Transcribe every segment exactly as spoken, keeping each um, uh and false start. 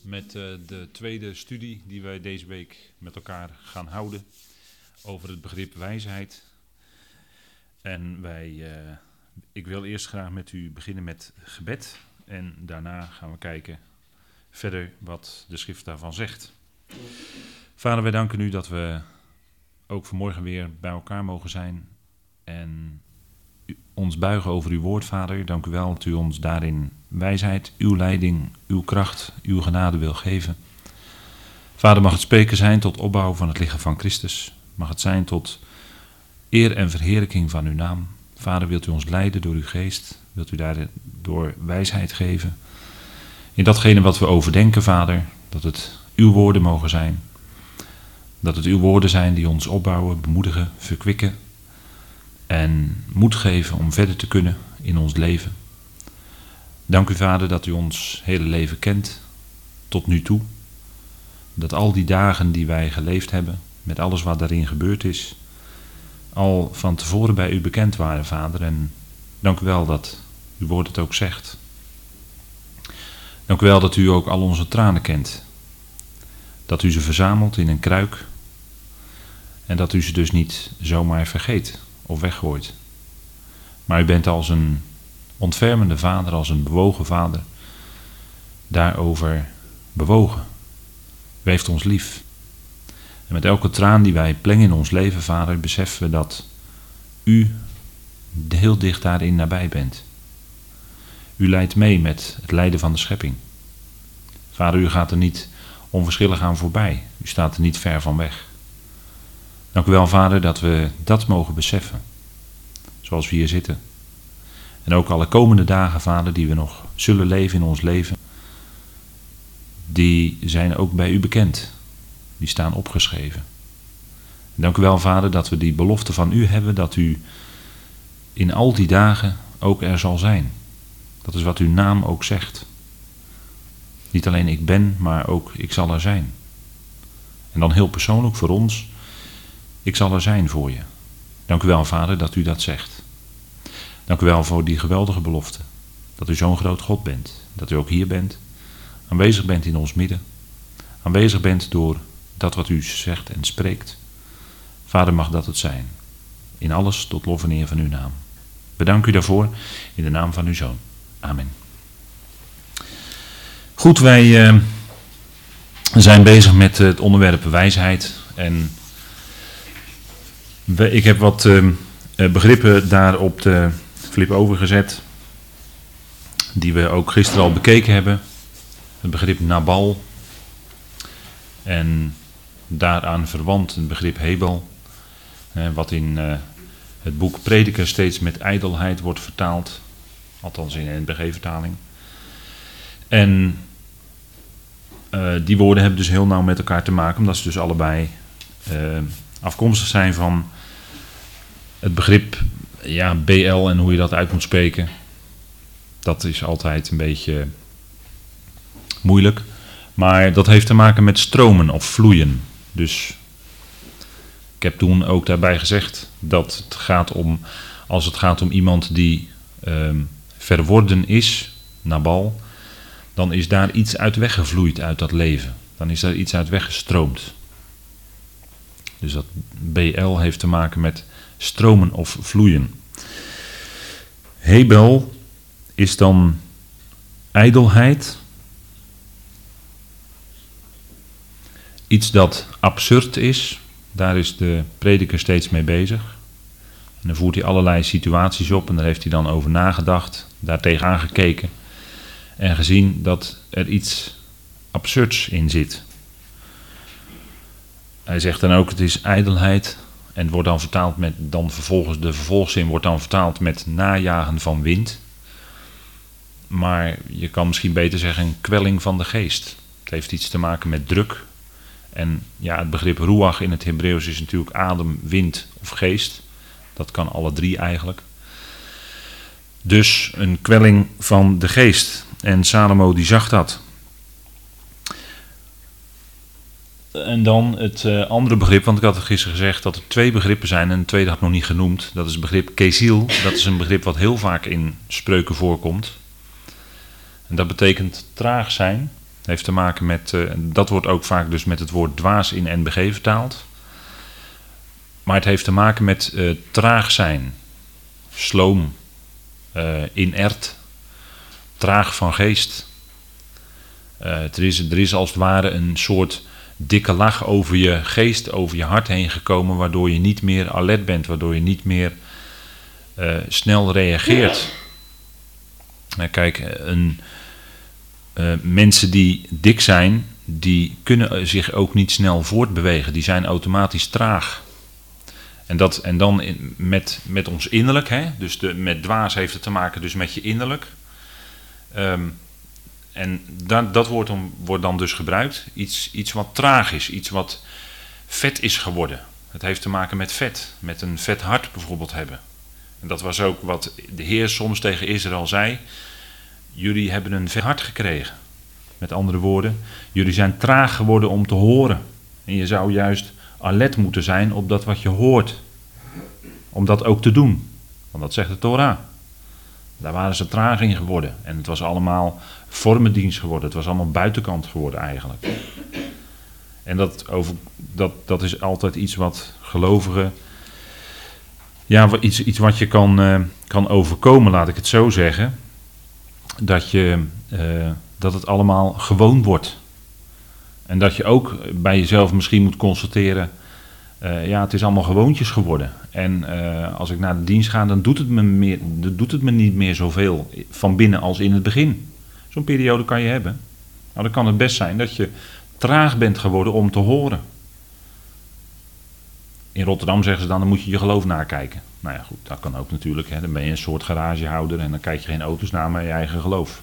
met uh, de tweede studie die wij deze week met elkaar gaan houden over het begrip wijsheid. En wij, uh, ik wil eerst graag met u beginnen met gebed en daarna gaan we kijken verder wat de schrift daarvan zegt. Vader, wij danken u dat we ook vanmorgen weer bij elkaar mogen zijn en ons buigen over uw woord, Vader. Dank u wel dat u ons daarin wijsheid, uw leiding, uw kracht, uw genade wil geven. Vader, mag het spreken zijn tot opbouw van het lichaam van Christus. Mag het zijn tot eer en verheerlijking van uw naam. Vader, wilt u ons leiden door uw geest? Wilt u daardoor wijsheid geven? In datgene wat we overdenken, Vader, dat het uw woorden mogen zijn. Dat het uw woorden zijn die ons opbouwen, bemoedigen, verkwikken en moed geven om verder te kunnen in ons leven. Dank u, Vader, dat u ons hele leven kent, tot nu toe. Dat al die dagen die wij geleefd hebben, met alles wat daarin gebeurd is, al van tevoren bij u bekend waren, Vader. En dank u wel dat uw woord het ook zegt. Dank u wel dat u ook al onze tranen kent. Dat u ze verzamelt in een kruik en dat u ze dus niet zomaar vergeet of weggooit. Maar u bent als een ontfermende vader, als een bewogen vader, daarover bewogen. U heeft ons lief. En met elke traan die wij plengen in ons leven, Vader, beseffen we dat u heel dicht daarin nabij bent. U leidt mee met het lijden van de schepping. Vader, u gaat er niet onverschillig aan voorbij. U staat er niet ver van weg. Dank u wel, Vader, dat we dat mogen beseffen. Zoals we hier zitten. En ook alle komende dagen, Vader, die we nog zullen leven in ons leven, die zijn ook bij u bekend. Die staan opgeschreven. En dank u wel, Vader, dat we die belofte van u hebben, dat u in al die dagen ook er zal zijn. Dat is wat uw naam ook zegt. Niet alleen ik ben, maar ook ik zal er zijn. En dan heel persoonlijk voor ons, ik zal er zijn voor je. Dank u wel, Vader, dat u dat zegt. Dank u wel voor die geweldige belofte. Dat u zo'n groot God bent. Dat u ook hier bent. Aanwezig bent in ons midden. Aanwezig bent door dat wat u zegt en spreekt. Vader, mag dat het zijn. In alles tot lof en eer van uw naam. Bedank u daarvoor in de naam van uw Zoon. Amen. Goed, wij uh, zijn bezig met het onderwerp wijsheid. En we, ik heb wat uh, begrippen daar op de flip overgezet. Die we ook gisteren al bekeken hebben. Het begrip Nabal. En daaraan verwant het begrip Hebel. Uh, wat in uh, het boek Prediker steeds met ijdelheid wordt vertaald. Althans in de N B G-vertaling. En uh, die woorden hebben dus heel nauw met elkaar te maken, omdat ze dus allebei uh, afkomstig zijn van het begrip ja, B L en hoe je dat uit moet spreken. Dat is altijd een beetje moeilijk. Maar dat heeft te maken met stromen of vloeien. Dus ik heb toen ook daarbij gezegd dat het gaat om, als het gaat om iemand die uh, verworden is, Nabal, dan is daar iets uit weggevloeid uit dat leven. Dan is daar iets uit weggestroomd. Dus dat B L heeft te maken met stromen of vloeien. Hebel is dan ijdelheid. Iets dat absurd is. Daar is de prediker steeds mee bezig. En dan voert hij allerlei situaties op en daar heeft hij dan over nagedacht, daartegen aangekeken en gezien dat er iets absurds in zit. Hij zegt dan ook, het is ijdelheid en het wordt dan vertaald met, dan vervolgens, de vervolgzin wordt dan vertaald met najagen van wind. Maar je kan misschien beter zeggen een kwelling van de geest. Het heeft iets te maken met druk. En ja, het begrip ruach in het Hebreeuws is natuurlijk adem, wind of geest. Dat kan alle drie eigenlijk. Dus een kwelling van de geest. En Salomo die zag dat. En dan het uh, andere begrip, want ik had het gisteren gezegd dat er twee begrippen zijn en het tweede had ik nog niet genoemd. Dat is het begrip keziel. Dat is een begrip wat heel vaak in spreuken voorkomt. En dat betekent traag zijn. Het heeft te maken met, uh, dat wordt ook vaak dus met het woord dwaas in N B G vertaald. Maar het heeft te maken met uh, traag zijn, sloom, uh, inert, traag van geest. Uh, er, is, er is als het ware een soort dikke laag over je geest, over je hart heen gekomen, waardoor je niet meer alert bent, waardoor je niet meer uh, snel reageert. Uh, kijk, een, uh, mensen die dik zijn, die kunnen zich ook niet snel voortbewegen, die zijn automatisch traag. En, dat, en dan in, met, met ons innerlijk, hè? Dus de, met dwaas heeft het te maken dus met je innerlijk. Um, en dat, dat wordt, dan, wordt dan dus gebruikt. Iets, iets wat traag is, iets wat vet is geworden. Het heeft te maken met vet, met een vet hart bijvoorbeeld hebben. En dat was ook wat de Heer soms tegen Israël zei. Jullie hebben een vet hart gekregen. Met andere woorden, jullie zijn traag geworden om te horen. En je zou juist alert moeten zijn op dat wat je hoort. Om dat ook te doen. Want dat zegt de Torah. Daar waren ze traag in geworden. En het was allemaal vormendienst geworden. Het was allemaal buitenkant geworden eigenlijk. En dat, over, dat, dat is altijd iets wat gelovigen... Ja, iets, iets wat je kan, uh, kan overkomen, laat ik het zo zeggen. Dat, je, uh, dat het allemaal gewoon wordt. En dat je ook bij jezelf misschien moet constateren... Uh, ja, het is allemaal gewoontjes geworden. En uh, als ik naar de dienst ga, dan doet het, me meer, doet het me niet meer zoveel van binnen als in het begin. Zo'n periode kan je hebben. Nou, dan kan het best zijn dat je traag bent geworden om te horen. In Rotterdam zeggen ze dan, dan moet je je geloof nakijken. Nou ja, goed, dat kan ook natuurlijk. Hè. Dan ben je een soort garagehouder en dan kijk je geen auto's naar, maar je eigen geloof.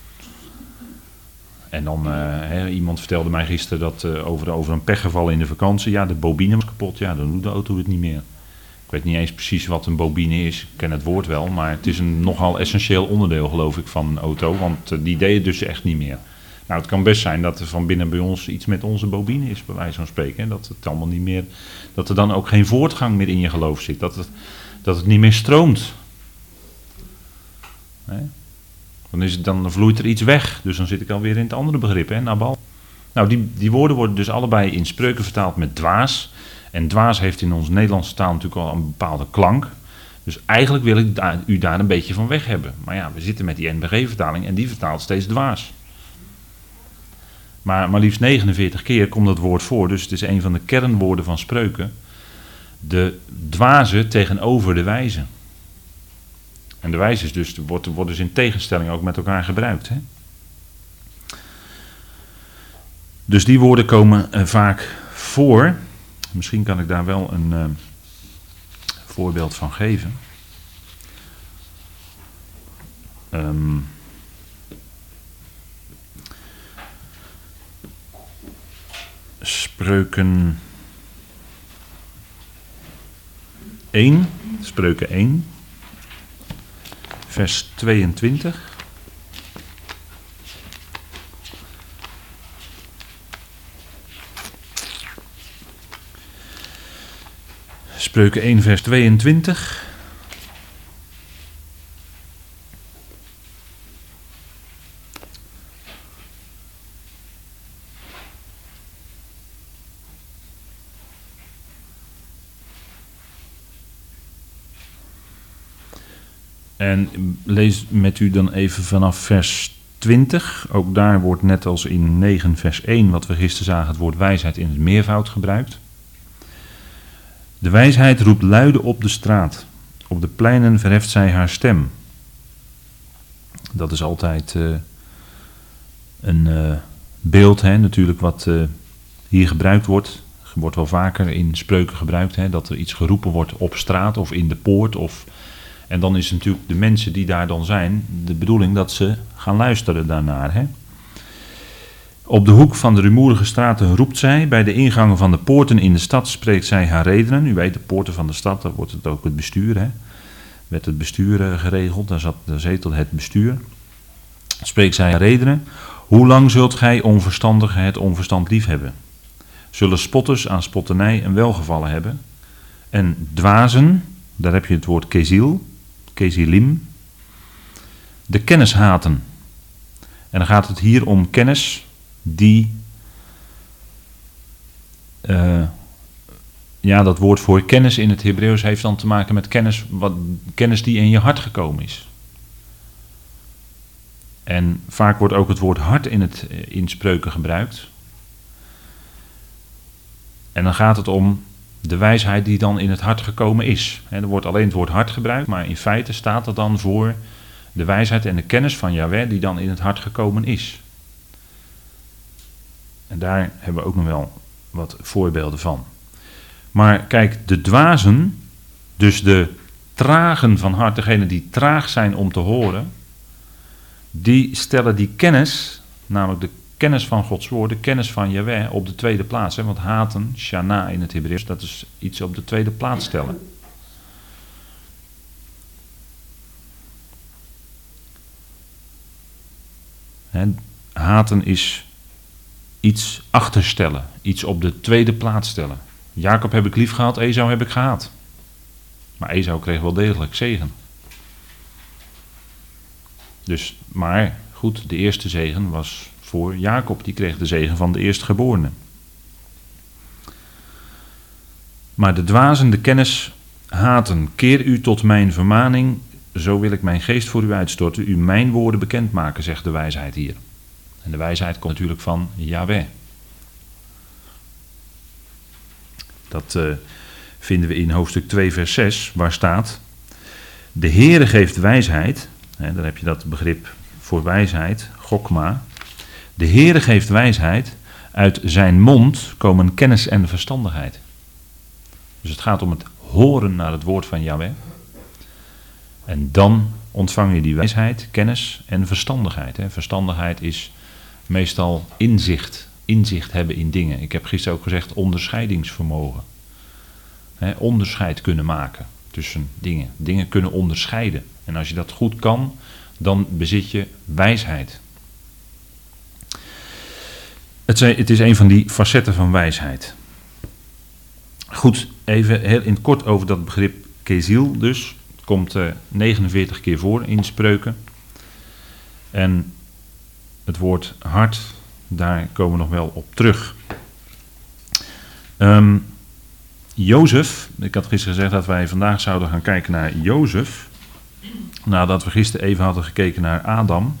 En dan, uh, hè, iemand vertelde mij gisteren dat uh, over, over een pechgeval in de vakantie. Ja, de bobine was kapot. Ja, dan doet de auto het niet meer. Ik weet niet eens precies wat een bobine is. Ik ken het woord wel, maar het is een nogal essentieel onderdeel, geloof ik, van een auto. Want uh, die deed het dus echt niet meer. Nou, het kan best zijn dat er van binnen bij ons iets met onze bobine is, bij wijze van spreken. Hè? Dat het allemaal niet meer, dat er dan ook geen voortgang meer in je geloof zit. Dat het, dat het niet meer stroomt. Hè? Dan, is het, dan vloeit er iets weg. Dus dan zit ik alweer in het andere begrip, hè, Nabal. Nou, die, die woorden worden dus allebei in spreuken vertaald met dwaas. En dwaas heeft in onze Nederlandse taal natuurlijk al een bepaalde klank. Dus eigenlijk wil ik da- u daar een beetje van weg hebben. Maar ja, we zitten met die N B G-vertaling en die vertaalt steeds dwaas. Maar, maar liefst negenenveertig keer komt dat woord voor. Dus het is een van de kernwoorden van spreuken. De dwaze tegenover de wijze. En de wijze is dus, wordt, wordt dus in tegenstelling ook met elkaar gebruikt. Hè? Dus die woorden komen uh, vaak voor. Misschien kan ik daar wel een uh, voorbeeld van geven. Um, Spreuken één, Spreuken één, vers tweeëntwintig. Spreuken één, vers tweeëntwintig. En lees met u dan even vanaf vers twintig. Ook daar wordt net als in negen vers één, wat we gisteren zagen, het woord wijsheid in het meervoud gebruikt. De wijsheid roept luide op de straat. Op de pleinen verheft zij haar stem. Dat is altijd uh, een uh, beeld, hè, natuurlijk, wat uh, hier gebruikt wordt. Wordt wel vaker in spreuken gebruikt, hè, dat er iets geroepen wordt op straat of in de poort. Of, en dan is natuurlijk de mensen die daar dan zijn, de bedoeling dat ze gaan luisteren daarnaar. Hè. Op de hoek van de rumoerige straten roept zij, bij de ingangen van de poorten in de stad spreekt zij haar redenen. U weet, de poorten van de stad, daar wordt het ook het bestuur, hè. Werd het bestuur uh, geregeld, daar, zat, daar zetelde het bestuur. Spreekt zij haar redenen. Hoe lang zult gij onverstandigen het onverstand lief hebben? Zullen spotters aan spotternij een welgevallen hebben? En dwazen, daar heb je het woord kezil, kezilim, de kennis haten. En dan gaat het hier om kennis, die, uh, ja, dat woord voor kennis in het Hebreeuws heeft dan te maken met kennis, wat, kennis die in je hart gekomen is. En vaak wordt ook het woord hart in, het, in spreuken gebruikt. En dan gaat het om de wijsheid die dan in het hart gekomen is. He, er wordt alleen het woord hart gebruikt, maar in feite staat dat dan voor de wijsheid en de kennis van Yahweh die dan in het hart gekomen is. En daar hebben we ook nog wel wat voorbeelden van. Maar kijk, de dwazen, dus de tragen van hart, degenen die traag zijn om te horen, die stellen die kennis, namelijk de kennis van Gods woord, de kennis van Yahweh, op de tweede plaats. Hè? Want haten, shana in het Hebreeuws, dat is iets op de tweede plaats stellen. Hè? Haten is iets achterstellen, iets op de tweede plaats stellen. Jacob heb ik lief gehad, Esau heb ik gehaat. Maar Esau kreeg wel degelijk zegen. Dus, maar goed, de eerste zegen was voor Jacob, die kreeg de zegen van de eerstgeborene. Maar de dwazen de kennis haten. Keer u tot mijn vermaning, zo wil ik mijn geest voor u uitstorten, u mijn woorden bekendmaken, zegt de wijsheid hier. En de wijsheid komt natuurlijk van Yahweh. Dat uh, vinden we in hoofdstuk twee vers zes, waar staat: de Heere geeft wijsheid, hè, dan heb je dat begrip voor wijsheid, Chokma. De Heere geeft wijsheid, uit zijn mond komen kennis en verstandigheid. Dus het gaat om het horen naar het woord van Yahweh. En dan ontvang je die wijsheid, kennis en verstandigheid. Hè. Verstandigheid is meestal inzicht, inzicht hebben in dingen. Ik heb gisteren ook gezegd onderscheidingsvermogen. Hè, onderscheid kunnen maken tussen dingen. Dingen kunnen onderscheiden. En als je dat goed kan, dan bezit je wijsheid. Het is, het is een van die facetten van wijsheid. Goed, even heel in het kort over dat begrip keziel dus. Het komt uh, negenenveertig keer voor in Spreuken. En het woord hart, daar komen we nog wel op terug. Um, Jozef, ik had gisteren gezegd dat wij vandaag zouden gaan kijken naar Jozef. Nadat we gisteren even hadden gekeken naar Adam.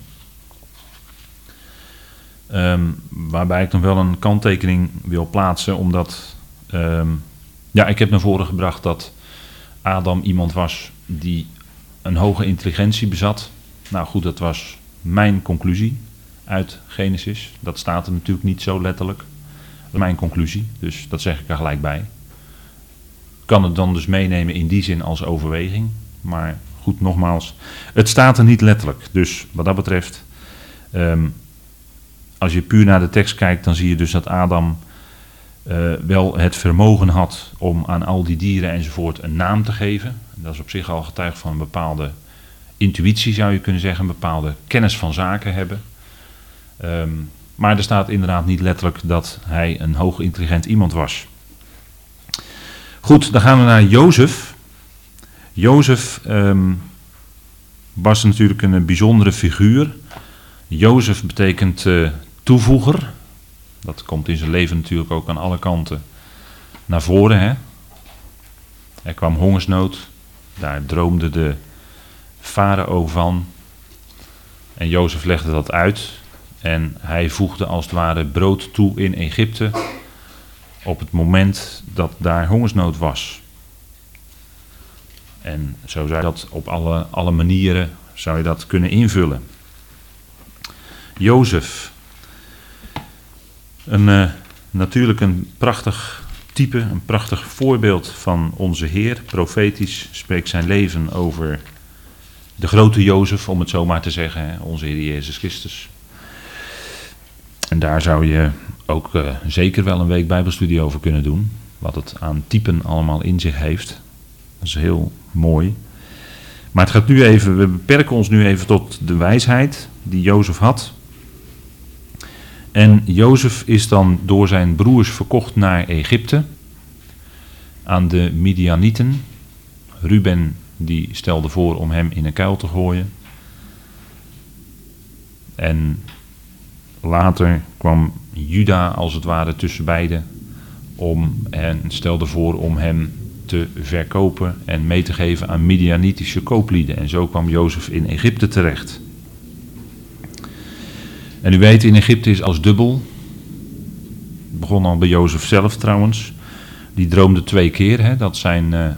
Um, waarbij ik nog wel een kanttekening wil plaatsen, omdat um, ja, ik heb naar voren gebracht dat Adam iemand was die een hoge intelligentie bezat. Nou goed, dat was mijn conclusie uit Genesis. Dat staat er natuurlijk niet zo letterlijk. Dat is mijn conclusie, dus dat zeg ik er gelijk bij. Ik kan het dan dus meenemen in die zin als overweging, maar goed, nogmaals, het staat er niet letterlijk. Dus wat dat betreft, um, als je puur naar de tekst kijkt, dan zie je dus dat Adam uh, wel het vermogen had om aan al die dieren enzovoort een naam te geven. Dat is op zich al getuige van een bepaalde intuïtie, zou je kunnen zeggen, een bepaalde kennis van zaken hebben. Um, maar er staat inderdaad niet letterlijk dat hij een hoog intelligent iemand was. Goed, dan gaan we naar Jozef. Jozef um, was natuurlijk een bijzondere figuur. Jozef betekent uh, toevoeger. Dat komt in zijn leven natuurlijk ook aan alle kanten naar voren. Hè? Er kwam hongersnood. Daar droomde de farao van. En Jozef legde dat uit. En hij voegde als het ware brood toe in Egypte. Op het moment dat daar hongersnood was. En zo zou je dat op alle, alle manieren zou je dat kunnen invullen. Jozef. Een, uh, natuurlijk een prachtig type, een prachtig voorbeeld van onze Heer. Profetisch spreekt zijn leven over de grote Jozef, om het zo maar te zeggen, hè, onze Heer Jezus Christus. En daar zou je ook uh, zeker wel een week Bijbelstudie over kunnen doen. Wat het aan typen allemaal in zich heeft. Dat is heel mooi. Maar het gaat nu even, we beperken ons nu even tot de wijsheid die Jozef had. En Jozef is dan door zijn broers verkocht naar Egypte. Aan de Midianieten. Ruben die stelde voor om hem in een kuil te gooien. En later kwam Juda als het ware tussen beiden om, en stelde voor om hem te verkopen en mee te geven aan Midianitische kooplieden. En zo kwam Jozef in Egypte terecht. En u weet, in Egypte is alles dubbel. Het begon al bij Jozef zelf trouwens. Die droomde twee keer, hè, dat zijn uh,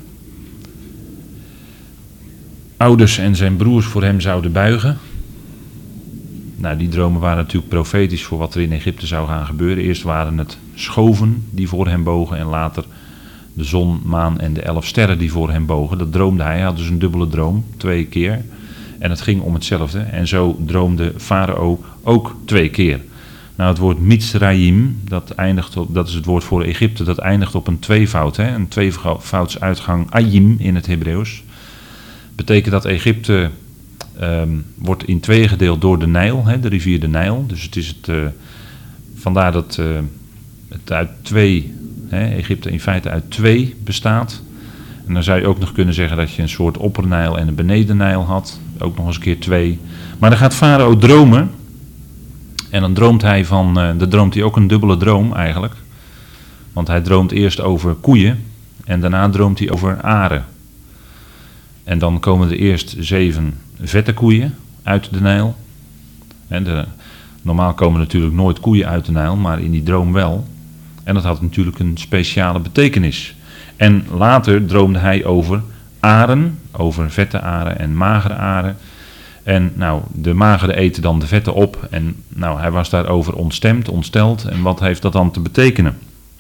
ouders en zijn broers voor hem zouden buigen. Nou, die dromen waren natuurlijk profetisch voor wat er in Egypte zou gaan gebeuren. Eerst waren het schoven die voor hem bogen en later de zon, maan en de elf sterren die voor hem bogen. Dat droomde hij, hij had dus een dubbele droom, twee keer. En het ging om hetzelfde. En zo droomde Farao ook twee keer. Nou, het woord Mitzrayim, dat, eindigt op, dat is het woord voor Egypte, dat eindigt op een tweevoud. Hè? Een tweevoudsuitgang ayim in het Hebreeuws. Betekent dat Egypte um, wordt in twee gedeeld door de Nijl, hè, de rivier de Nijl. Dus het is het, uh, vandaar dat uh, het uit twee, hè, Egypte in feite uit twee bestaat. En dan zou je ook nog kunnen zeggen dat je een soort oppernijl en een benedennijl had. Ook nog eens een keer twee. Maar dan gaat Farao dromen. En dan droomt hij van, uh, dan droomt hij ook een dubbele droom eigenlijk. Want hij droomt eerst over koeien en daarna droomt hij over aren. En dan komen er eerst zeven vette koeien uit de Nijl. En de, normaal komen natuurlijk nooit koeien uit de Nijl, maar in die droom wel. En dat had natuurlijk een speciale betekenis. En later droomde hij over aren, over vette aren en magere aren. En nou, de magere eten dan de vette op. En nou, hij was daarover ontstemd, ontsteld. En wat heeft dat dan te betekenen?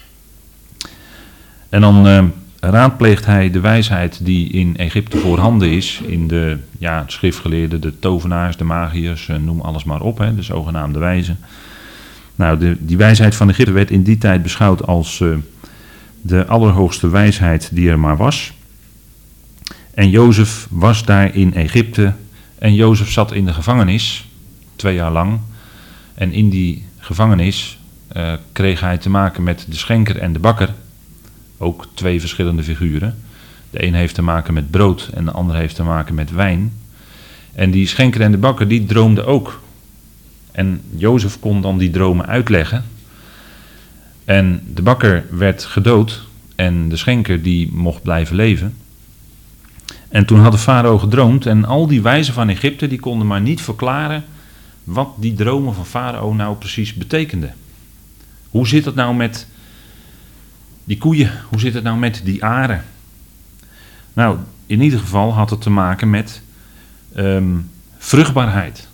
En dan uh, raadpleegt hij de wijsheid die in Egypte voorhanden is. In de ja, schriftgeleerden, de tovenaars, de magiërs, uh, noem alles maar op. Hè, de zogenaamde wijzen. Nou, de, die wijsheid van Egypte werd in die tijd beschouwd als uh, de allerhoogste wijsheid die er maar was. En Jozef was daar in Egypte. En Jozef zat in de gevangenis, twee jaar lang. En in die gevangenis uh, kreeg hij te maken met de schenker en de bakker. Ook twee verschillende figuren. De een heeft te maken met brood en de ander heeft te maken met wijn. En die schenker en de bakker die droomden ook. En Jozef kon dan die dromen uitleggen. En de bakker werd gedood en de schenker die mocht blijven leven. En toen had de farao gedroomd en al die wijzen van Egypte die konden maar niet verklaren wat die dromen van farao nou precies betekenden. Hoe zit het nou met die koeien? Hoe zit het nou met die aren? Nou, in ieder geval had het te maken met um, vruchtbaarheid.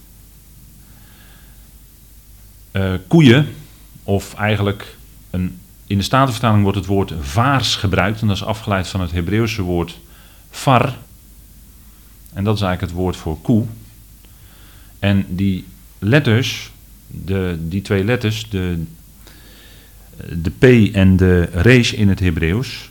Uh, koeien, of eigenlijk een, in de Statenvertaling wordt het woord vaars gebruikt en dat is afgeleid van het Hebreeuwse woord var. En dat is eigenlijk het woord voor koe. En die letters, de, die twee letters, de, de P en de resh in het Hebreeuws,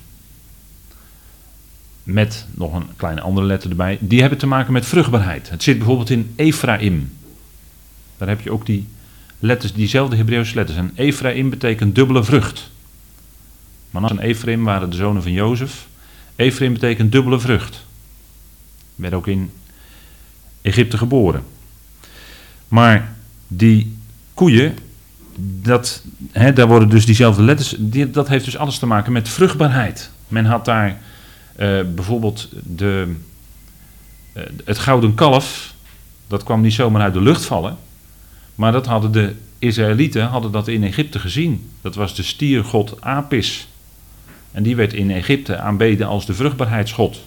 met nog een kleine andere letter erbij, die hebben te maken met vruchtbaarheid. Het zit bijvoorbeeld in Ephraim. Daar heb je ook die letters, diezelfde Hebreeuwse letters. En Ephraim betekent dubbele vrucht. Manasse en Ephraim waren de zonen van Jozef. Ephraim betekent dubbele vrucht. Werd ook in Egypte geboren. Maar die koeien, dat, hè, daar worden dus diezelfde letters, die, dat heeft dus alles te maken met vruchtbaarheid. Men had daar uh, bijvoorbeeld de, uh, het gouden kalf, dat kwam niet zomaar uit de lucht vallen, maar dat hadden de Israëlieten hadden dat in Egypte gezien. Dat was de stiergod Apis. En die werd in Egypte aanbeden als de vruchtbaarheidsgod.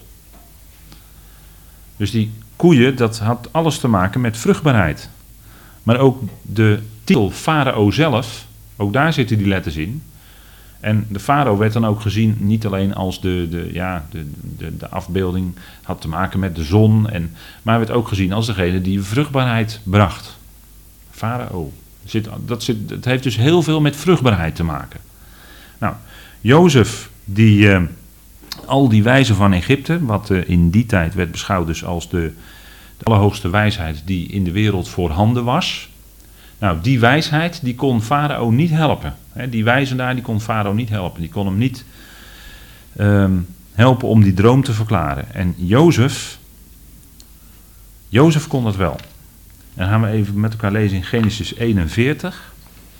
Dus die koeien, dat had alles te maken met vruchtbaarheid. Maar ook de titel farao zelf, ook daar zitten die letters in. En de farao werd dan ook gezien niet alleen als de, de, ja, de, de, de afbeelding had te maken met de zon, en, maar werd ook gezien als degene die vruchtbaarheid bracht. Farao. Zit, dat, zit, dat heeft dus heel veel met vruchtbaarheid te maken. Nou, Jozef, die uh, al die wijzen van Egypte, wat uh, in die tijd werd beschouwd dus als de, de allerhoogste wijsheid die in de wereld voorhanden was. Nou, die wijsheid, die kon farao niet helpen. He, die wijzen daar, die kon farao niet helpen. Die kon hem niet um, helpen om die droom te verklaren. En Jozef, Jozef kon dat wel. En dan gaan we even met elkaar lezen in Genesis eenenveertig.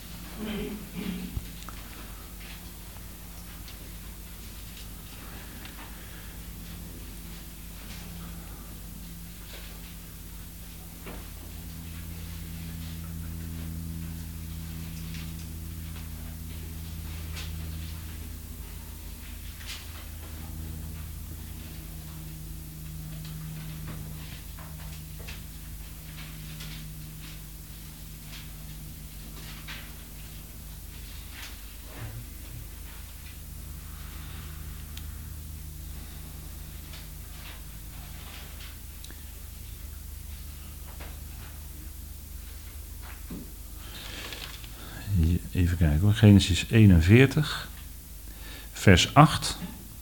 Even kijken hoor, Genesis eenenveertig, vers acht.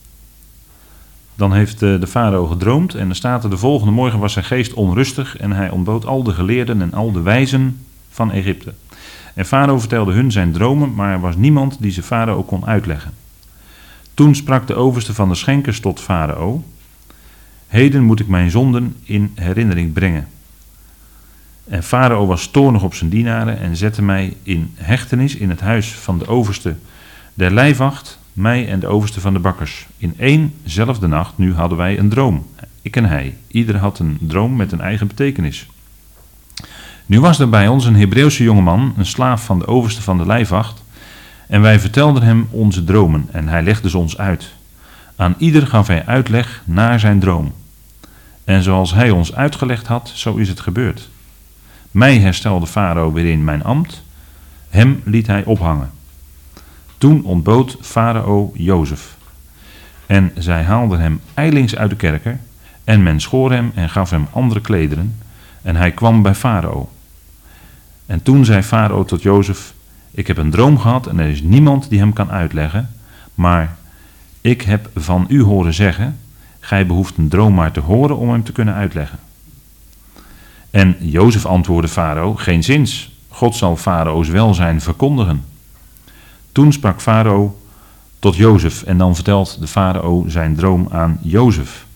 Dan heeft de, de farao gedroomd en er staat er: de volgende morgen was zijn geest onrustig en hij ontbood al de geleerden en al de wijzen van Egypte. En farao vertelde hun zijn dromen, maar er was niemand die ze farao kon uitleggen. Toen sprak de overste van de schenkers tot farao: heden moet ik mijn zonden in herinnering brengen. En farao was toornig op zijn dienaren en zette mij in hechtenis in het huis van de overste der lijfwacht, mij en de overste van de bakkers. In éénzelfde nacht nu hadden wij een droom, ik en hij. Ieder had een droom met een eigen betekenis. Nu was er bij ons een Hebreeuwse jongeman, een slaaf van de overste van de lijfwacht, en wij vertelden hem onze dromen en hij legde ze ons uit. Aan ieder gaf hij uitleg naar zijn droom. En zoals hij ons uitgelegd had, zo is het gebeurd. Mij herstelde farao weer in mijn ambt, hem liet hij ophangen. Toen ontbood farao Jozef. En zij haalden hem ijlings uit de kerker, en men schoor hem en gaf hem andere klederen, en hij kwam bij farao. En toen zei farao tot Jozef: ik heb een droom gehad en er is niemand die hem kan uitleggen, maar ik heb van u horen zeggen, gij behoeft een droom maar te horen om hem te kunnen uitleggen. En Jozef antwoordde farao: geen zins, God zal farao's welzijn verkondigen. Toen sprak farao tot Jozef en dan vertelt de farao zijn droom aan Jozef.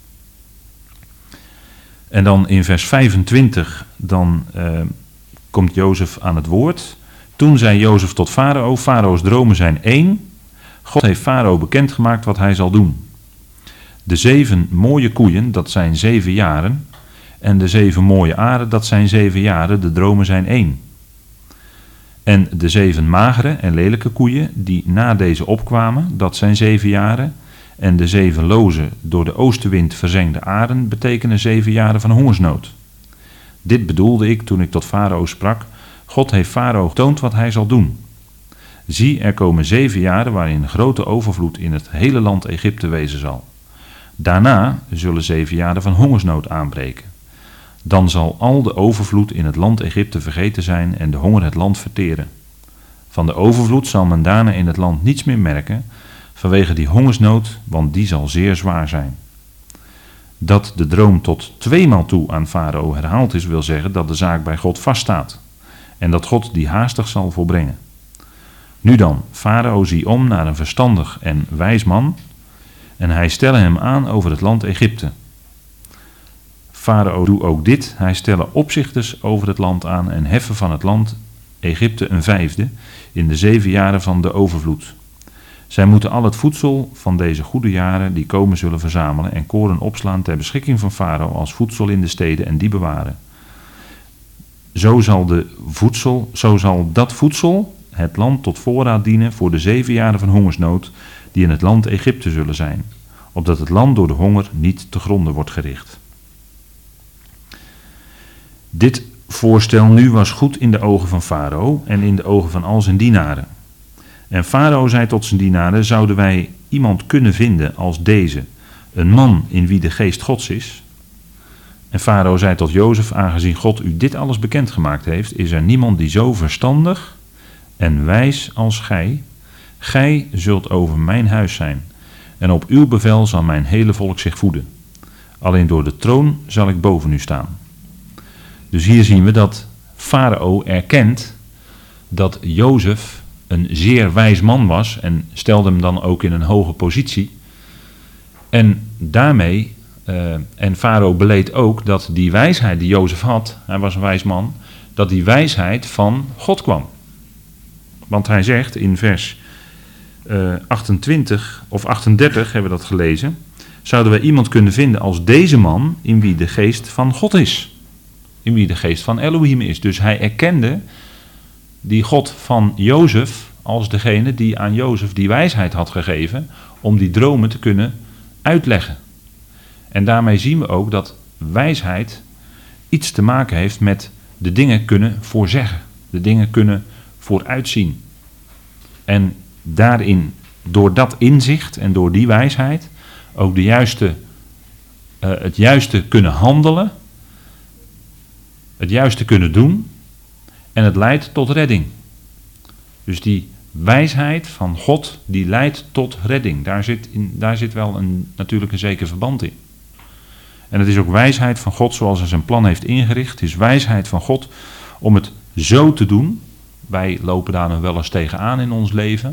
En dan in vers vijfentwintig, dan uh, komt Jozef aan het woord. Toen zei Jozef tot farao: farao's dromen zijn één. God heeft farao bekendgemaakt wat hij zal doen. De zeven mooie koeien, dat zijn zeven jaren. En de zeven mooie aren, dat zijn zeven jaren, de dromen zijn één. En de zeven magere en lelijke koeien, die na deze opkwamen, dat zijn zeven jaren. En de zeven loze, door de oostenwind verzengde aren, betekenen zeven jaren van hongersnood. Dit bedoelde ik toen ik tot farao sprak: God heeft farao getoond wat hij zal doen. Zie, er komen zeven jaren waarin grote overvloed in het hele land Egypte wezen zal. Daarna zullen zeven jaren van hongersnood aanbreken. Dan zal al de overvloed in het land Egypte vergeten zijn en de honger het land verteren. Van de overvloed zal men daarna in het land niets meer merken, vanwege die hongersnood, want die zal zeer zwaar zijn. Dat de droom tot tweemaal toe aan farao herhaald is, wil zeggen dat de zaak bij God vaststaat en dat God die haastig zal volbrengen. Nu dan, farao zie om naar een verstandig en wijs man en hij stelle hem aan over het land Egypte. Farao doe ook dit, hij stelle opzichters over het land aan en heffen van het land Egypte een vijfde in de zeven jaren van de overvloed. Zij moeten al het voedsel van deze goede jaren die komen zullen verzamelen en koren opslaan ter beschikking van farao als voedsel in de steden en die bewaren. Zo zal, de voedsel, zo zal dat voedsel het land tot voorraad dienen voor de zeven jaren van hongersnood die in het land Egypte zullen zijn, opdat het land door de honger niet te gronde wordt gericht. Dit voorstel nu was goed in de ogen van farao en in de ogen van al zijn dienaren. En farao zei tot zijn dienaren: zouden wij iemand kunnen vinden als deze, een man in wie de geest Gods is? En farao zei tot Jozef: aangezien God u dit alles bekendgemaakt heeft, is er niemand die zo verstandig en wijs als gij. Gij zult over mijn huis zijn en op uw bevel zal mijn hele volk zich voeden. Alleen door de troon zal ik boven u staan. Dus hier zien we dat farao erkent dat Jozef een zeer wijs man was en stelde hem dan ook in een hoge positie. En daarmee, uh, en farao beleed ook dat die wijsheid die Jozef had, hij was een wijs man, dat die wijsheid van God kwam. Want hij zegt in vers uh, achtentwintig of achtendertig, hebben we dat gelezen, zouden wij iemand kunnen vinden als deze man in wie de geest van God is. In wie de geest van Elohim is. Dus hij erkende die God van Jozef als degene die aan Jozef die wijsheid had gegeven om die dromen te kunnen uitleggen. En daarmee zien we ook dat wijsheid iets te maken heeft met de dingen kunnen voorzeggen. De dingen kunnen vooruitzien. En daarin, door dat inzicht en door die wijsheid, ook de juiste, uh, het juiste kunnen handelen, het juiste kunnen doen en het leidt tot redding. Dus die wijsheid van God, die leidt tot redding. Daar zit, in, daar zit wel een, natuurlijk een zeker verband in. En het is ook wijsheid van God zoals hij zijn plan heeft ingericht. Het is wijsheid van God om het zo te doen. Wij lopen daar nog wel eens tegenaan in ons leven.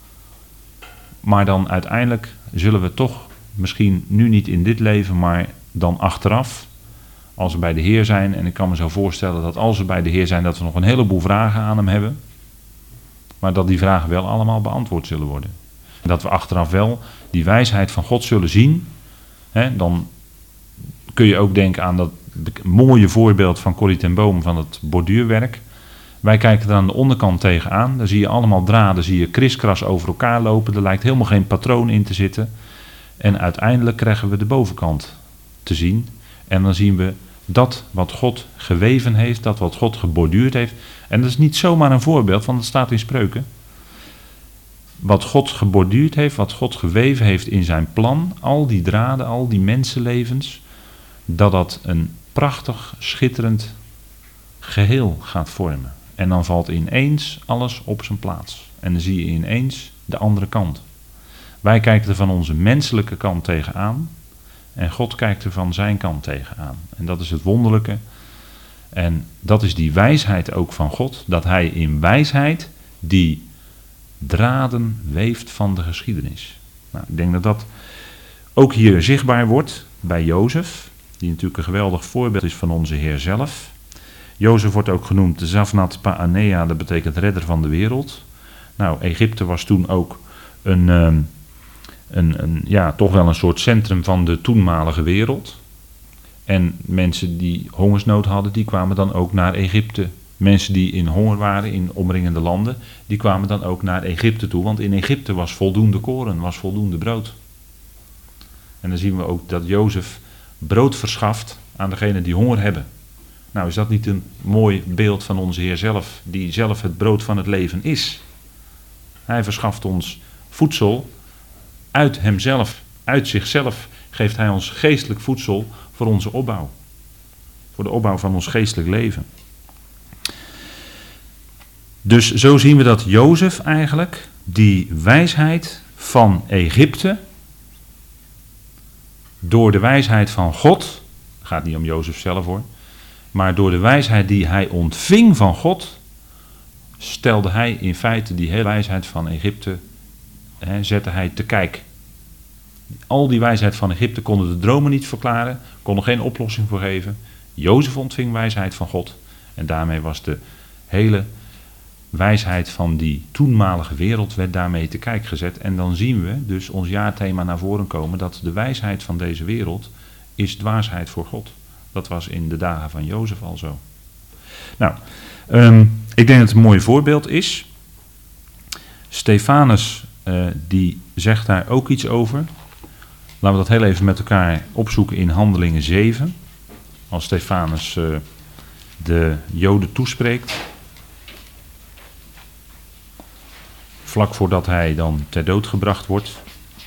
Maar dan uiteindelijk zullen we toch, misschien nu niet in dit leven, maar dan achteraf, als we bij de Heer zijn. En ik kan me zo voorstellen dat als we bij de Heer zijn, dat we nog een heleboel vragen aan hem hebben. Maar dat die vragen wel allemaal beantwoord zullen worden. En dat we achteraf wel die wijsheid van God zullen zien. Hè, dan kun je ook denken aan dat mooie voorbeeld van Corrie ten Boom van het borduurwerk. Wij kijken er aan de onderkant tegenaan. Daar zie je allemaal draden, zie je kriskras over elkaar lopen. Er lijkt helemaal geen patroon in te zitten. En uiteindelijk krijgen we de bovenkant te zien. En dan zien we dat wat God geweven heeft, dat wat God geborduurd heeft. En dat is niet zomaar een voorbeeld, want het staat in Spreuken. Wat God geborduurd heeft, wat God geweven heeft in zijn plan, al die draden, al die mensenlevens, dat dat een prachtig, schitterend geheel gaat vormen. En dan valt ineens alles op zijn plaats. En dan zie je ineens de andere kant. Wij kijken er van onze menselijke kant tegenaan. En God kijkt er van zijn kant tegenaan. En dat is het wonderlijke. En dat is die wijsheid ook van God. Dat hij in wijsheid die draden weeft van de geschiedenis. Nou, ik denk dat dat ook hier zichtbaar wordt bij Jozef. Die natuurlijk een geweldig voorbeeld is van onze Heer zelf. Jozef wordt ook genoemd de Zavnat Paanea, dat betekent redder van de wereld. Nou, Egypte was toen ook een, um, een, een, ja, toch wel een soort centrum van de toenmalige wereld. En mensen die hongersnood hadden, die kwamen dan ook naar Egypte. Mensen die in honger waren in omringende landen, die kwamen dan ook naar Egypte toe. Want in Egypte was voldoende koren, was voldoende brood. En dan zien we ook dat Jozef brood verschaft aan degenen die honger hebben. Nou, is dat niet een mooi beeld van onze Heer zelf, die zelf het brood van het leven is? Hij verschaft ons voedsel uit hemzelf, uit zichzelf geeft hij ons geestelijk voedsel voor onze opbouw. Voor de opbouw van ons geestelijk leven. Dus zo zien we dat Jozef eigenlijk die wijsheid van Egypte, door de wijsheid van God, het gaat niet om Jozef zelf hoor, maar door de wijsheid die hij ontving van God, stelde hij in feite die hele wijsheid van Egypte, hè, zette hij te kijk. Al die wijsheid van Egypte konden de dromen niet verklaren, konden geen oplossing voor geven. Jozef ontving wijsheid van God en daarmee was de hele wijsheid van die toenmalige wereld werd daarmee te kijk gezet. En dan zien we dus ons jaarthema naar voren komen dat de wijsheid van deze wereld is dwaasheid voor God. Dat was in de dagen van Jozef al zo. Nou, um, ik denk dat het een mooi voorbeeld is. Stefanus uh, die zegt daar ook iets over. Laten we dat heel even met elkaar opzoeken in Handelingen zeven. Als Stefanus uh, de Joden toespreekt. Vlak voordat hij dan ter dood gebracht wordt.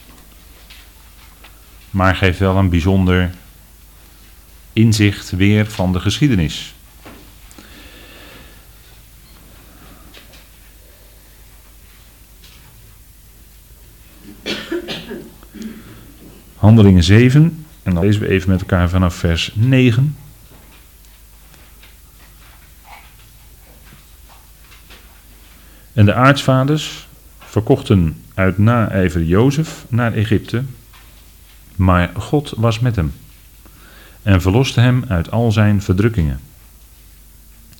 Maar geeft wel een bijzonder inzicht weer van de geschiedenis. Handelingen zeven, en dan lezen we even met elkaar vanaf vers negen. En de aartsvaders verkochten uit naijver Jozef naar Egypte, maar God was met hem en verloste hem uit al zijn verdrukkingen.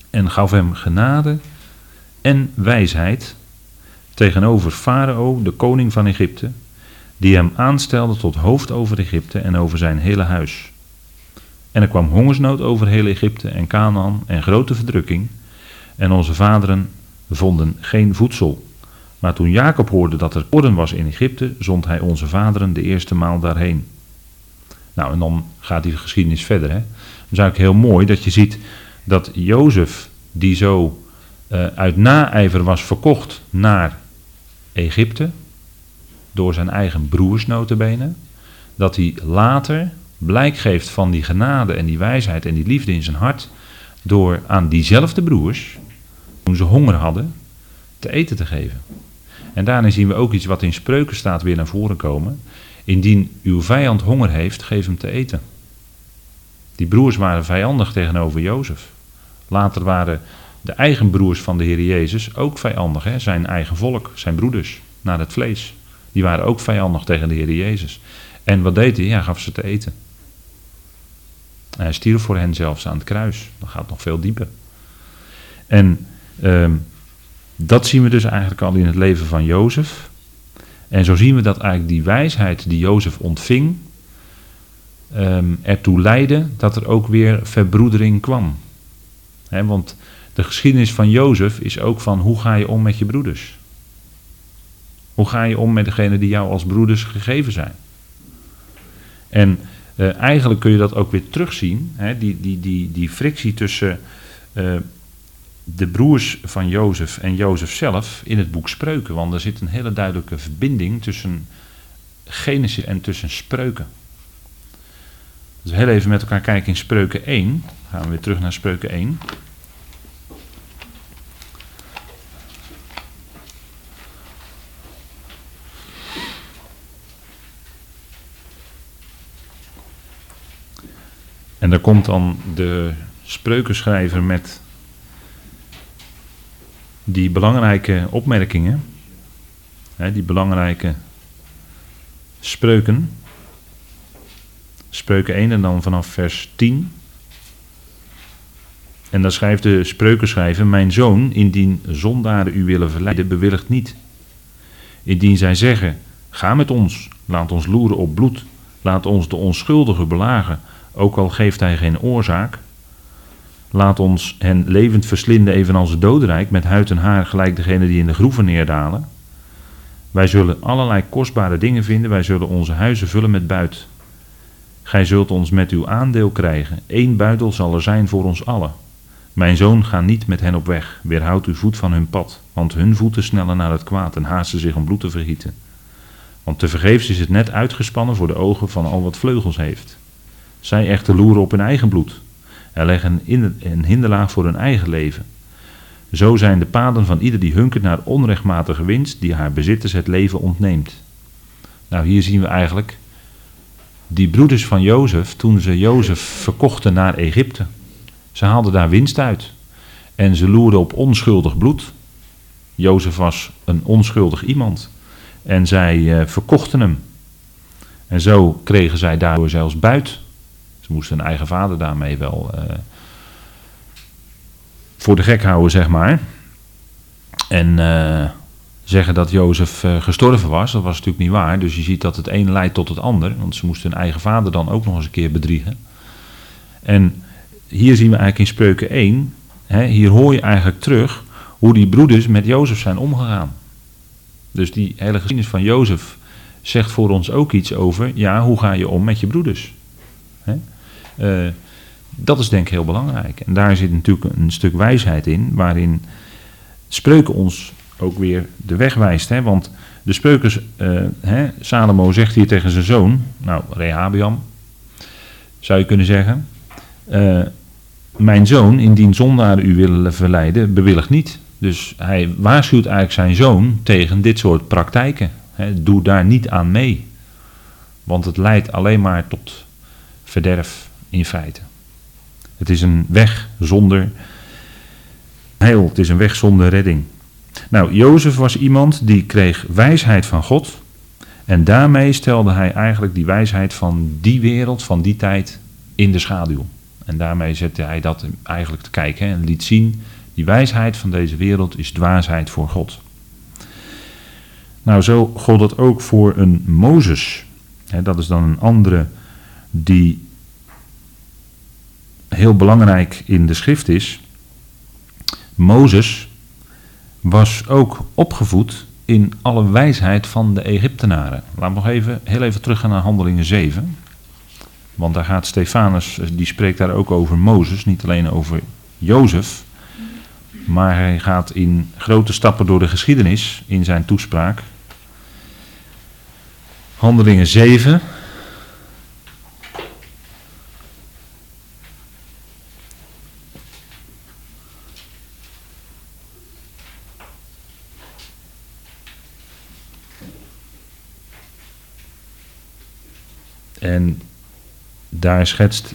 en gaf hem genade en wijsheid tegenover Farao, de koning van Egypte, die hem aanstelde tot hoofd over Egypte en over zijn hele huis. En er kwam hongersnood over heel Egypte en Kanaan en grote verdrukking, en onze vaderen vonden geen voedsel. Maar toen Jacob hoorde dat er orden was in Egypte, zond hij onze vaderen de eerste maal daarheen. Nou, en dan gaat die geschiedenis verder. Hè. Het is eigenlijk heel mooi dat je ziet dat Jozef, die zo uh, uit naijver was verkocht naar Egypte, door zijn eigen broers nota bene, dat hij later blijk geeft van die genade en die wijsheid en die liefde in zijn hart, door aan diezelfde broers, toen ze honger hadden, te eten te geven. En daarin zien we ook iets wat in Spreuken staat weer naar voren komen. Indien uw vijand honger heeft, geef hem te eten. Die broers waren vijandig tegenover Jozef. Later waren de eigen broers van de Heer Jezus ook vijandig. Hè? Zijn eigen volk, zijn broeders, naar het vlees. Die waren ook vijandig tegen de Heer Jezus. En wat deed hij? Hij gaf ze te eten. En hij stierf voor hen zelfs aan het kruis. Dat gaat nog veel dieper. En uh, dat zien we dus eigenlijk al in het leven van Jozef. En zo zien we dat eigenlijk die wijsheid die Jozef ontving, um, ertoe leidde dat er ook weer verbroedering kwam. He, want de geschiedenis van Jozef is ook van hoe ga je om met je broeders? Hoe ga je om met degene die jou als broeders gegeven zijn? En uh, eigenlijk kun je dat ook weer terugzien, he, die, die, die, die frictie tussen uh, de broers van Jozef en Jozef zelf in het boek Spreuken. Want er zit een hele duidelijke verbinding tussen Genesis en tussen Spreuken. Dus heel even met elkaar kijken in Spreuken één. Dan gaan we weer terug naar Spreuken één. En daar komt dan de spreukenschrijver met die belangrijke opmerkingen, hè, die belangrijke spreuken. Spreuken één en dan vanaf vers tien. En dan schrijft de spreukenschrijver: mijn zoon, indien zondaren u willen verleiden, bewilligt niet. Indien zij zeggen, ga met ons, laat ons loeren op bloed, laat ons de onschuldige belagen, ook al geeft hij geen oorzaak. Laat ons hen levend verslinden evenals het dodenrijk, met huid en haar gelijk degene die in de groeven neerdalen. Wij zullen allerlei kostbare dingen vinden, wij zullen onze huizen vullen met buit. Gij zult ons met uw aandeel krijgen, één buidel zal er zijn voor ons allen. Mijn zoon, ga niet met hen op weg, weerhoud uw voet van hun pad, want hun voeten snellen naar het kwaad en haasten zich om bloed te vergieten. Want tevergeefs is het net uitgespannen voor de ogen van al wat vleugels heeft. Zij echter loeren op hun eigen bloed en leggen een hinderlaag voor hun eigen leven. Zo zijn de paden van ieder die hunkert naar onrechtmatige winst, die haar bezitters het leven ontneemt. Nou, hier zien we eigenlijk die broeders van Jozef, toen ze Jozef verkochten naar Egypte. Ze haalden daar winst uit. En ze loerden op onschuldig bloed. Jozef was een onschuldig iemand. En zij uh, verkochten hem. En zo kregen zij daardoor zelfs buit. Ze moesten hun eigen vader daarmee wel uh, voor de gek houden, zeg maar. En uh, zeggen dat Jozef uh, gestorven was, dat was natuurlijk niet waar. Dus je ziet dat het een leidt tot het ander. Want ze moesten hun eigen vader dan ook nog eens een keer bedriegen. En hier zien we eigenlijk in Spreuken één, hè, hier hoor je eigenlijk terug hoe die broeders met Jozef zijn omgegaan. Dus die hele geschiedenis van Jozef zegt voor ons ook iets over, ja, hoe ga je om met je broeders? Hè? Uh, dat is denk ik heel belangrijk. En daar zit natuurlijk een stuk wijsheid in, waarin Spreuken ons ook weer de weg wijst. Hè? Want de Spreuken, uh, hè, Salomo zegt hier tegen zijn zoon, nou, Rehabeam, zou je kunnen zeggen, uh, mijn zoon, indien zondaren u willen verleiden, bewillig niet. Dus hij waarschuwt eigenlijk zijn zoon tegen dit soort praktijken. He, doe daar niet aan mee. Want het leidt alleen maar tot verderf in feite. Het is een weg zonder heil. Het is een weg zonder redding. Nou, Jozef was iemand die kreeg wijsheid van God. En daarmee stelde hij eigenlijk die wijsheid van die wereld, van die tijd, in de schaduw. En daarmee zette hij dat eigenlijk te kijken hè, en liet zien, die wijsheid van deze wereld is dwaasheid voor God. Nou, zo gold het ook voor een Mozes. Hè, dat is dan een andere die heel belangrijk in de schrift is. Mozes was ook opgevoed in alle wijsheid van de Egyptenaren. Laten we nog even, heel even teruggaan naar Handelingen zeven. Want daar gaat Stefanus, die spreekt daar ook over Mozes, niet alleen over Jozef. Maar hij gaat in grote stappen door de geschiedenis in zijn toespraak. Handelingen zeven. En daar schetst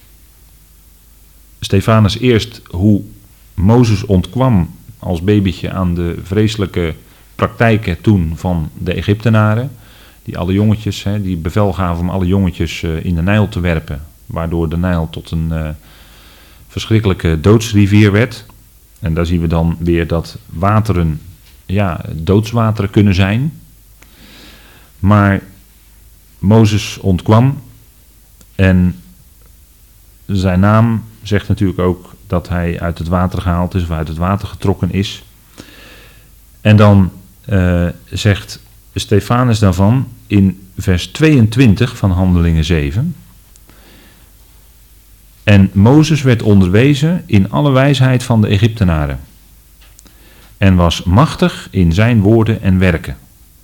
Stefanus eerst hoe Mozes ontkwam als babytje aan de vreselijke praktijken toen van de Egyptenaren. Die alle jongetjes, hè, die bevel gaven om alle jongetjes uh, in de Nijl te werpen. Waardoor de Nijl tot een uh, verschrikkelijke doodsrivier werd. En daar zien we dan weer dat wateren, ja, doodswateren kunnen zijn. Maar Mozes ontkwam en zijn naam zegt natuurlijk ook dat hij uit het water gehaald is of uit het water getrokken is. En dan uh, zegt Stefanus daarvan in vers tweeëntwintig van Handelingen zeven. En Mozes werd onderwezen in alle wijsheid van de Egyptenaren en was machtig in zijn woorden en werken.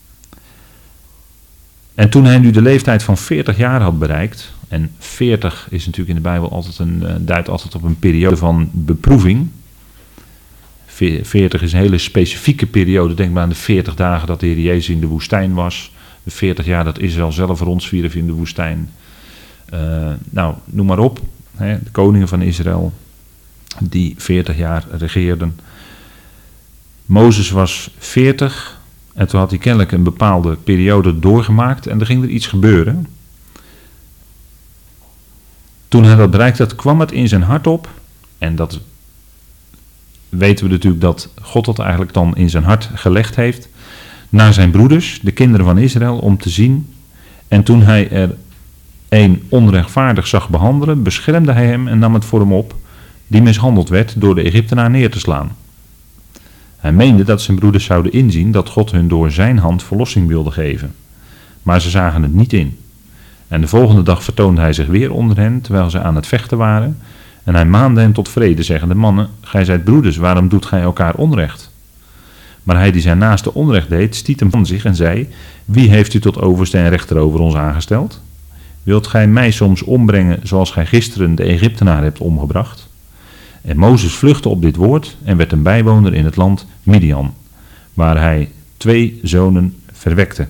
En toen hij nu de leeftijd van veertig jaar had bereikt, en veertig is natuurlijk in de Bijbel altijd een, uh, duidt altijd op een periode van beproeving. veertig is een hele specifieke periode, denk maar aan de veertig dagen dat de Heer Jezus in de woestijn was. De veertig jaar dat Israël zelf rondstwierf in de woestijn. Uh, nou, noem maar op, hè, de koningen van Israël die veertig jaar regeerden. Mozes was veertig. En toen had hij kennelijk een bepaalde periode doorgemaakt en er ging er iets gebeuren. Toen hij dat bereikt had, kwam het in zijn hart op. En dat weten we natuurlijk dat God dat eigenlijk dan in zijn hart gelegd heeft. Naar zijn broeders, de kinderen van Israël, om te zien. En toen hij er een onrechtvaardig zag behandelen, beschermde hij hem en nam het voor hem op, die mishandeld werd door de Egyptenaar neer te slaan. Hij meende dat zijn broeders zouden inzien dat God hun door zijn hand verlossing wilde geven. Maar ze zagen het niet in. En de volgende dag vertoonde hij zich weer onder hen, terwijl ze aan het vechten waren. En hij maande hen tot vrede, zeggende: mannen, gij zijt broeders, waarom doet gij elkaar onrecht? Maar hij die zijn naaste onrecht deed, stiet hem van zich en zei: wie heeft u tot overste en rechter over ons aangesteld? Wilt gij mij soms ombrengen zoals gij gisteren de Egyptenaar hebt omgebracht? En Mozes vluchtte op dit woord en werd een bijwoner in het land Midian, waar hij twee zonen verwekte.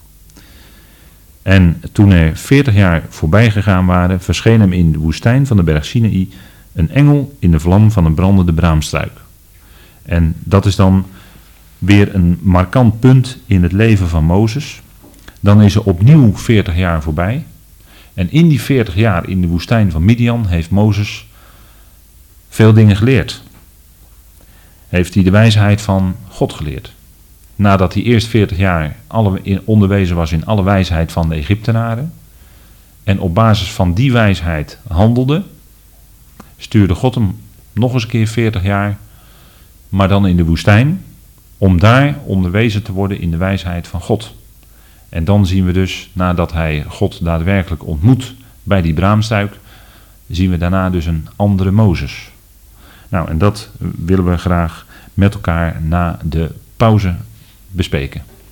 En toen er veertig jaar voorbij gegaan waren, verscheen hem in de woestijn van de berg Sinaï een engel in de vlam van een brandende braamstruik. En dat is dan weer een markant punt in het leven van Mozes. Dan is er opnieuw veertig jaar voorbij. En in die veertig jaar in de woestijn van Midian heeft Mozes veel dingen geleerd. Heeft hij de wijsheid van God geleerd. Nadat hij eerst veertig jaar alle, in, onderwezen was in alle wijsheid van de Egyptenaren. En op basis van die wijsheid handelde. Stuurde God hem nog eens een keer veertig jaar. Maar dan in de woestijn. Om daar onderwezen te worden in de wijsheid van God. En dan zien we dus, nadat hij God daadwerkelijk ontmoet bij die braamstruik, zien we daarna dus een andere Mozes. Nou, en dat willen we graag met elkaar na de pauze bespreken.